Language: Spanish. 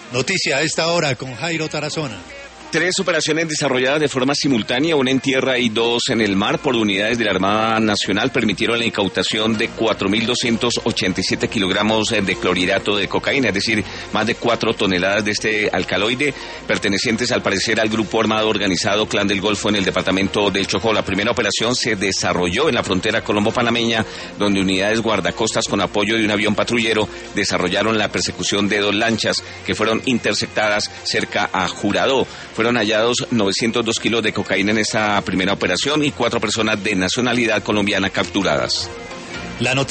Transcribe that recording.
Noticia a esta hora con Jairo Tarazona. 3 operaciones desarrolladas de forma simultánea, una en tierra y 2 en el mar, por unidades de la Armada Nacional, permitieron la incautación de 4.287 kilogramos de clorhidrato de cocaína, es decir, más de 4 toneladas de este alcaloide, pertenecientes al parecer al grupo armado organizado Clan del Golfo en el departamento del Chocó. La primera operación se desarrolló en la frontera colombo-panameña, donde unidades guardacostas con apoyo de un avión patrullero desarrollaron la persecución de 2 lanchas que fueron interceptadas cerca a Juradó. Fueron hallados 902 kilos de cocaína en esta primera operación y 4 personas de nacionalidad colombiana capturadas.